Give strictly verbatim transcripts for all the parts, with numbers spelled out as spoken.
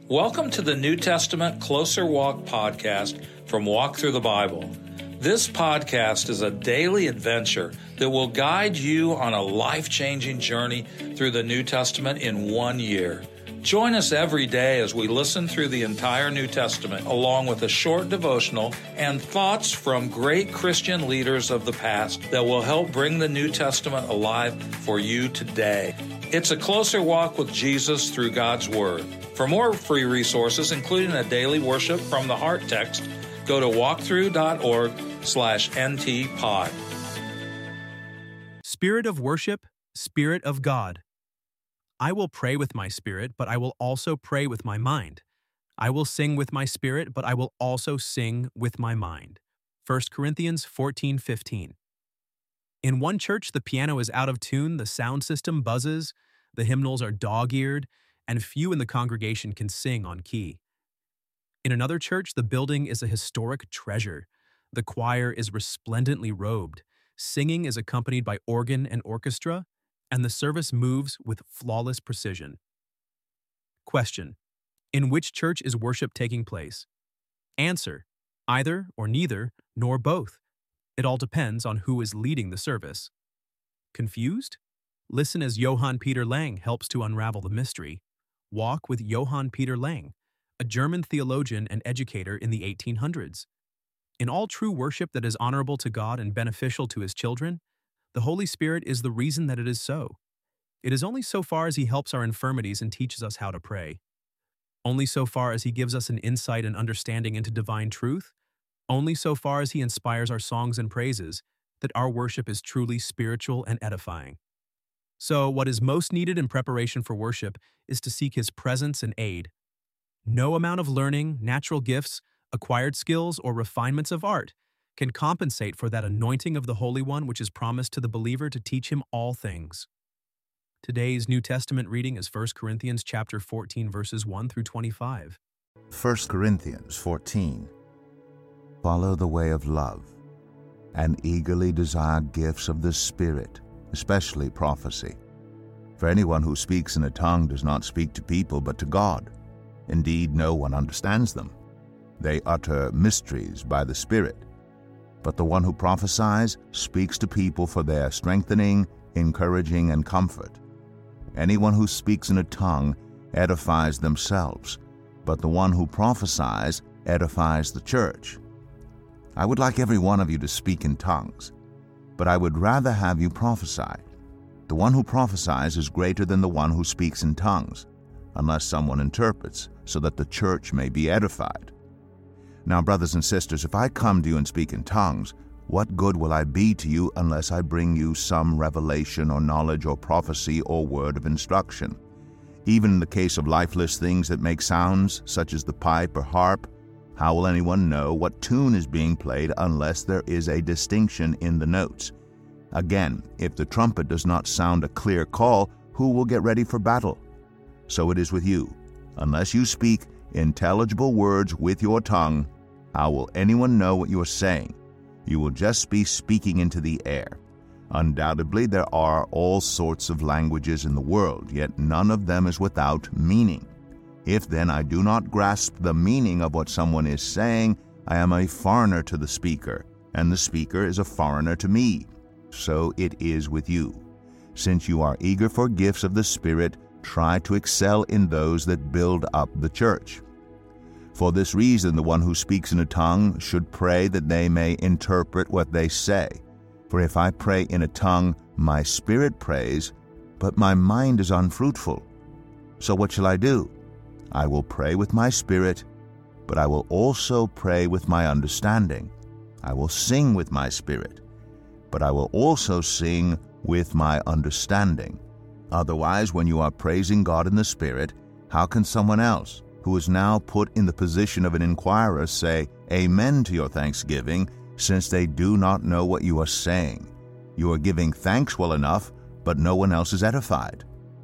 Welcome to the New Testament Closer Walk podcast from Walk Through the Bible. This podcast is a daily adventure that will guide you on a life-changing journey through the New Testament in one year. Join us every day as we listen through the entire New Testament, along with a short devotional and thoughts from great Christian leaders of the past that will help bring the New Testament alive for you today. It's a closer walk with Jesus through God's Word. For more free resources, including a daily worship from the Heart text, go to walkthrough.org slash ntpod. Spirit of worship, Spirit of God. I will pray with my spirit, but I will also pray with my mind. I will sing with my spirit, but I will also sing with my mind. First Corinthians fourteen fifteen. In one church, the piano is out of tune, the sound system buzzes, the hymnals are dog-eared, and few in the congregation can sing on key. In another church, the building is a historic treasure. The choir is resplendently robed. Singing is accompanied by organ and orchestra, and the service moves with flawless precision. Question: in which church is worship taking place? Answer: either or neither, nor both. It all depends on who is leading the service. Confused? Listen as Johann Peter Lang helps to unravel the mystery. Walk with Johann Peter Lang, a German theologian and educator in the eighteen hundreds. In all true worship that is honorable to God and beneficial to His children, the Holy Spirit is the reason that it is so. It is only so far as He helps our infirmities and teaches us how to pray. Only so far as He gives us an insight and understanding into divine truth. Only so far as He inspires our songs and praises, that our worship is truly spiritual and edifying. So, what is most needed in preparation for worship is to seek His presence and aid. No amount of learning, natural gifts, acquired skills, or refinements of art can compensate for that anointing of the Holy One which is promised to the believer to teach him all things. Today's New Testament reading is First Corinthians chapter fourteen, verses one through twenty-five. First Corinthians fourteen. Follow the way of love, and eagerly desire gifts of the Spirit, especially prophecy. For anyone who speaks in a tongue does not speak to people but to God. Indeed, no one understands them. They utter mysteries by the Spirit. But the one who prophesies speaks to people for their strengthening, encouraging, and comfort. Anyone who speaks in a tongue edifies themselves, but the one who prophesies edifies the church. I would like every one of you to speak in tongues, but I would rather have you prophesy. The one who prophesies is greater than the one who speaks in tongues, unless someone interprets, so that the church may be edified. Now, brothers and sisters, if I come to you and speak in tongues, what good will I be to you unless I bring you some revelation or knowledge or prophecy or word of instruction? Even in the case of lifeless things that make sounds, such as the pipe or harp, how will anyone know what tune is being played unless there is a distinction in the notes? Again, if the trumpet does not sound a clear call, who will get ready for battle? So it is with you. Unless you speak intelligible words with your tongue, how will anyone know what you are saying? You will just be speaking into the air. Undoubtedly, there are all sorts of languages in the world, yet none of them is without meaning. If then I do not grasp the meaning of what someone is saying, I am a foreigner to the speaker, and the speaker is a foreigner to me. So it is with you. Since you are eager for gifts of the Spirit, try to excel in those that build up the church. For this reason, the one who speaks in a tongue should pray that they may interpret what they say. For if I pray in a tongue, my spirit prays, but my mind is unfruitful. So what shall I do? I will pray with my spirit, but I will also pray with my understanding. I will sing with my spirit, but I will also sing with my understanding. Otherwise, when you are praising God in the Spirit, how can someone else, who is now put in the position of an inquirer, say amen to your thanksgiving, since they do not know what you are saying? You are giving thanks well enough, but no one else is edified.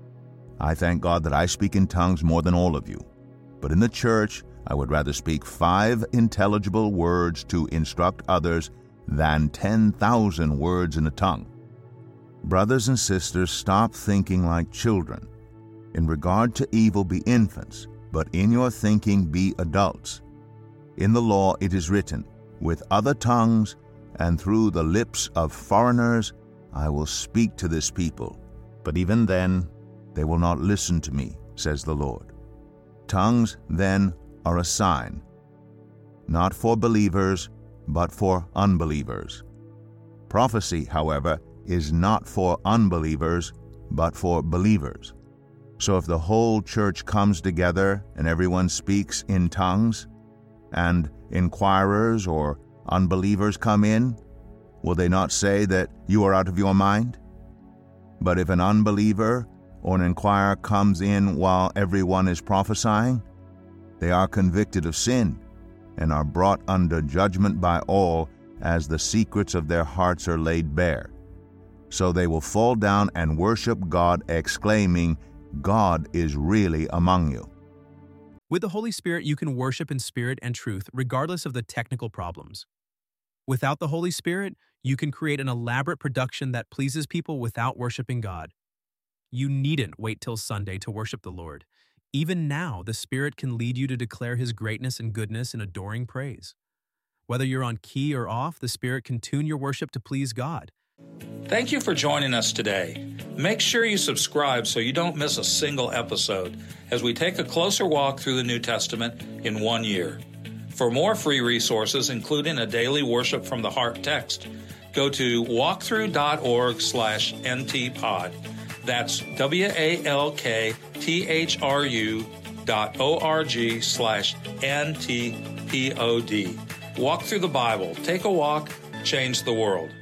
I thank God that I speak in tongues more than all of you. But in the church, I would rather speak five intelligible words to instruct others than ten thousand words in a tongue. Brothers and sisters, stop thinking like children. In regard to evil, be infants, but in your thinking be adults. In the law it is written, with other tongues and through the lips of foreigners I will speak to this people, but even then they will not listen to me, says the Lord. Tongues, then, are a sign, not for believers, but for unbelievers. Prophecy, however, is not for unbelievers, but for believers. So if the whole church comes together and everyone speaks in tongues, and inquirers or unbelievers come in, will they not say that you are out of your mind? But if an unbeliever or an inquirer comes in while everyone is prophesying, they are convicted of sin and are brought under judgment by all, as the secrets of their hearts are laid bare. So they will fall down and worship God, exclaiming, God is really among you. With the Holy Spirit, you can worship in spirit and truth, regardless of the technical problems. Without the Holy Spirit, you can create an elaborate production that pleases people without worshiping God. You needn't wait till Sunday to worship the Lord. Even now, the Spirit can lead you to declare His greatness and goodness in adoring praise. Whether you're on key or off, the Spirit can tune your worship to please God. Thank you for joining us today. Make sure you subscribe so you don't miss a single episode as we take a closer walk through the New Testament in one year. For more free resources, including a daily worship from the heart text, go to walkthrough.org slash ntpod. That's W-A-L-K-T-H-R-U dot O-R-G slash N-T-P-O-D. Walk through the Bible. Take a walk. Change the world.